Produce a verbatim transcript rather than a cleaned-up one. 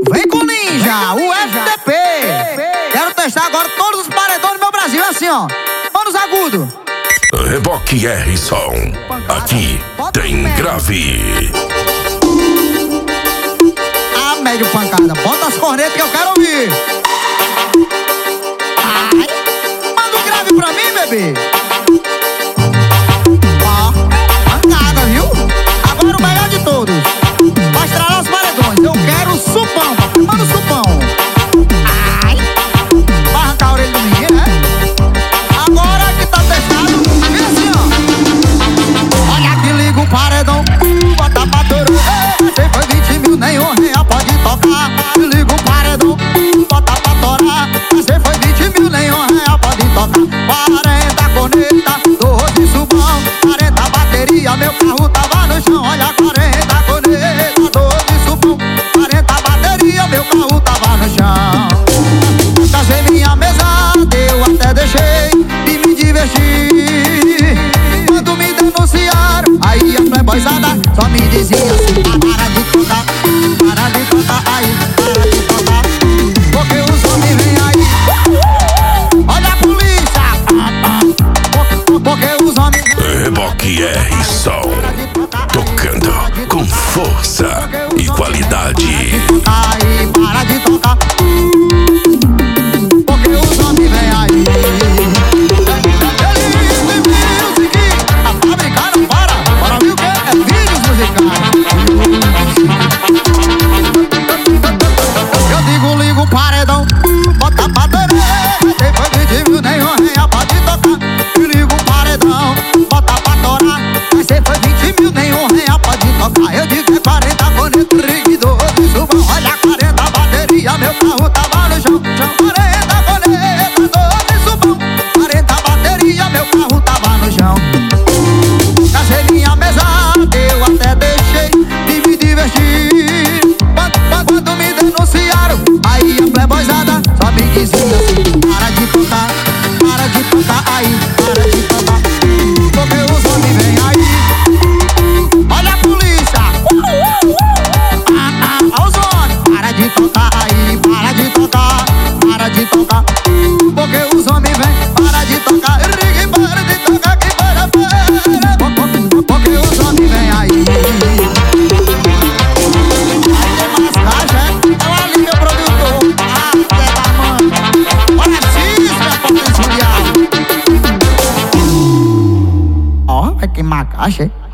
Vem com o Ninja, o F T P. Quero testar agora todos os paredões do meu Brasil. É assim, ó. Manos agudo. Reboque R Som. Aqui tem grave. A médio pancada. Bota as cornetas que eu quero ouvir. Ai. Manda um grave pra mim, bebê. Ó, pancada, viu? Agora o melhor de todos. Pra estralar os paredões. Eu quero o supão, papai. Manda o supão. Ai. Vai arrancar a orelha do menino, né? Agora que tá testado, vem assim, ó. Olha que liga o paredão, bota pra torar. Você foi vinte mil, nenhum real pode tocar. Liga o paredão, bota pra torar. Você foi vinte mil, nenhum real pode tocar. quarenta corneta, doze subão, quarenta bateria, meu carro tava no chão. Olha, quarenta corneta, doze subão, quarenta bateria, meu carro tava no chão. Casei minha mesa, eu até deixei de me divertir. Quando me denunciaram, aí a playboyzada só me dizia assim: para de tocar, para de tocar, aí, para de tocar, porque os homens vêm aí. Olha a polícia, porque os homens vêm. Reboque R Som. Tocando com força e qualidade. Aí, para de tocar, porque os homens vêm aí. Eles me viram seguir, a fábrica não para. Para mim o que é vídeos musicais. Eu digo, ligo o paredão, bota pra torar. Depois vinte mil, nenhum real pode tocar. Eu ligo o paredão, bota pra torar. Mas se foi vinte mil, nenhum real pode tocar. Eu digo é quarenta corneta, rig, doze subão. Olha, quarenta bateria, meu carro tava no chão. quarenta corneta, doze subão, quarenta bateria, meu carro tava no chão. Casei minha mesa, eu até deixei de me divertir. Quando, quando me denunciaram, aí a playboyzada só me dizia assim: para de tocar, para de tocar, aí, para de tocar, porque os homens vêm aí. Olha a polícia, uh, uh, uh. Ah, ah, aos homens, para de tocar, aí, para de tocar, para de tocar, porque os homens vêm. Para de tocar, rigue, para de tocar, que para, para, porque os homens vêm aí. Aí tem mais caixa, é? Olha ali, meu produtor. Ah, Zé da mãe. Olha isso, minha potencial. Ó, vai queimar a caixa, hein?